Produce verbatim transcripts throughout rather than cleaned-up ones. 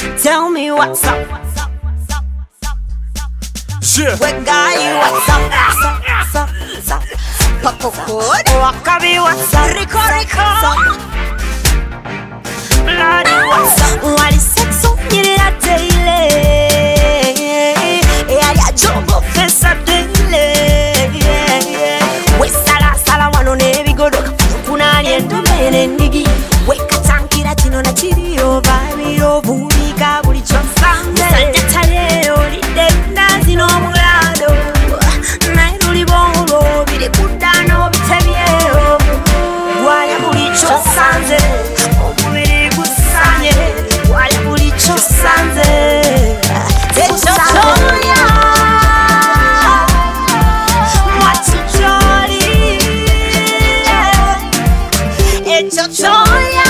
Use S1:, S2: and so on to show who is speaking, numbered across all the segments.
S1: Tell me what's up.
S2: Yeah.
S1: What guy you what's up? What's up? What's up? Papa code. Wakabi what's up? Rico Rico. Bloody what's up? What is sex on you that daily? Yeah, yeah, jumbo face up daily. We sala sala wano nebi godo. Kuna niendo mene nigi. We katankira chino na chiri over me over. Buli chosande satale oli de no mulado nairuli bongo bide kudano bitebye waya buli chosanze obubiri gusanye waya buli chosanze techotoya machijori echotoya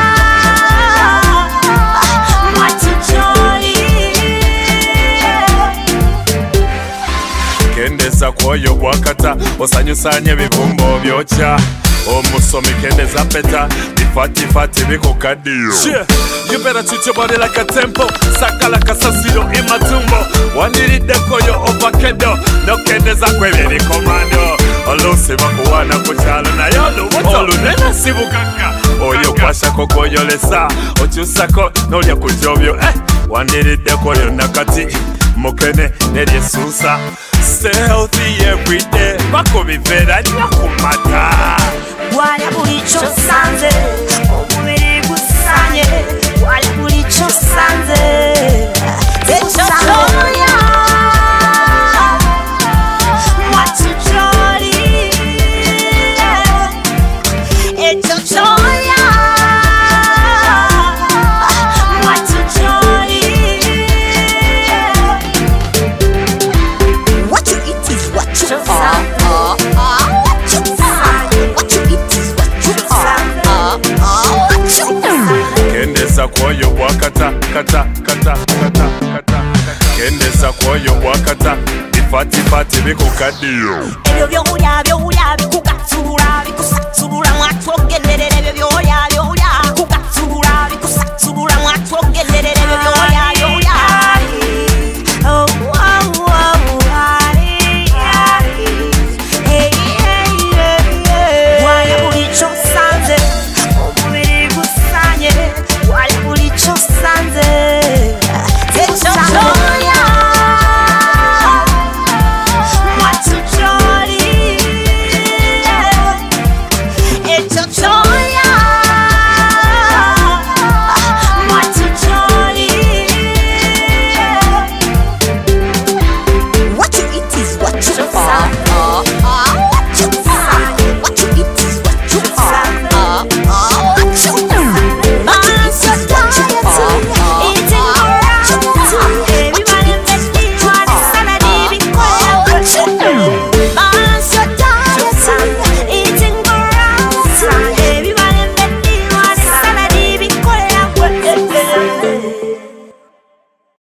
S2: kendeza kwoyo bwakata osanyusanye bibumbo byokya omusomi kendeza peta bifati fati bikukadiyo. Yeah. You better treat your body like a temple. Sakala kasasiro imatumbo wandiridde koyo ovakedo no kendeza kwebiri komando olusi bakuwana kukyalo naye olubuto olunene sibukaka oyo kwashako koyolesa okyusako nolya kujobyo eh. Wandiridde koyo nakati mukene neryesusa. Stay healthy every day. Bako bivera nyakumata.
S1: Waya buli chosanze obubiri gusanye. Waya buli chosanze techotoya machijori echotoya machijori. What you eat is what you are. Uh, uh, what you are. What you eat is what you are. Uh, uh, what you are.
S2: Kendeza kwoyo bwakata kata kata kata kata. Kendeza kwoyo bwakata bifati fati bikukadiyo.
S1: Ebyo by'olya by'olya bikugatsula bikusatsula mwatwogendere.